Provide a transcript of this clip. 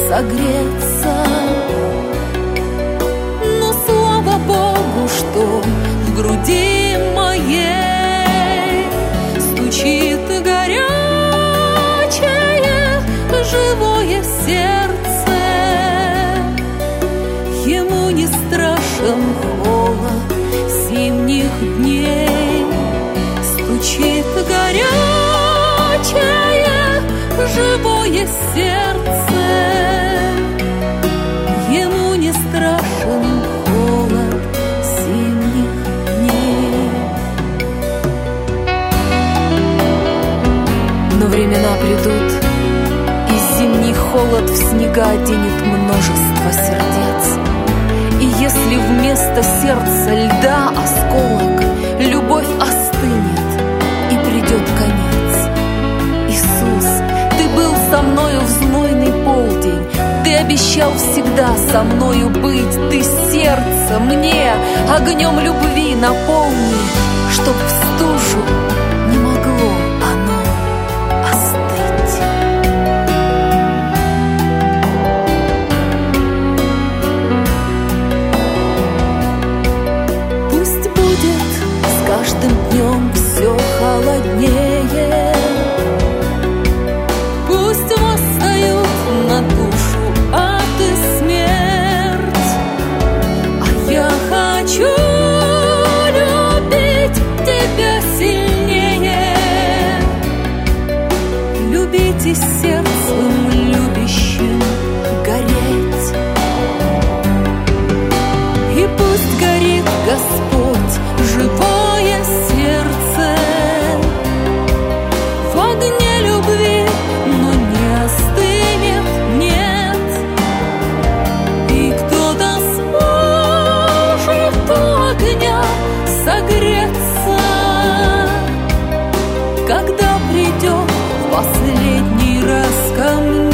согреться. Но слава Богу, что в груди моей стучит горячее, живое сердце. Ему не страшен холод зимних дней. Стучит горячее, живое сердце. Ему не страшен холод зимних дней. Но времена придут, и зимний холод в снега оденет множество сердец. И если вместо сердца льда осколок, любовь остынет, и придет конец. Иисус, Ты был со мною в знойный полдень, Ты обещал всегда со мною быть, Ты сердце мне огнем любви наполни, чтоб в стужу не могло оно остыть. Пусть будет с каждым днем все холоднее, пусть восстают на душу ад и смерть, а я хочу любить Тебя сильнее, любить и сердцем любящим гореть. И пусть горит, Господь, живое сердце в огне любви, но не остынет, нет. И кто-то сможет у огня согреться, когда придет в последний раз ко мне.